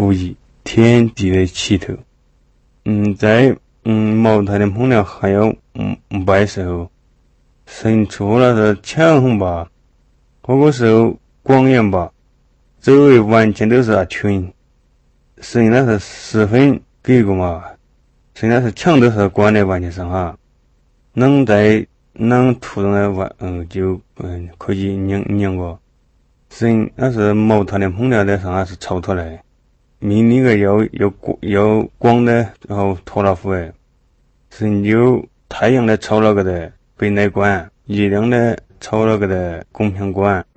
注意天地的气头。在茅台的烹料还有白时候，神出了是强红吧，那个时候光源吧，周围完全都是群，神那是十分给过嘛，神那是墙都是关在完全上哈，能土上的就可以拧过，神那是茅台的烹料的上还是抽出来。明那个有光的，然后脱了服哎，是有太阳的抽了个的北内关，月亮的抽了个的公平关，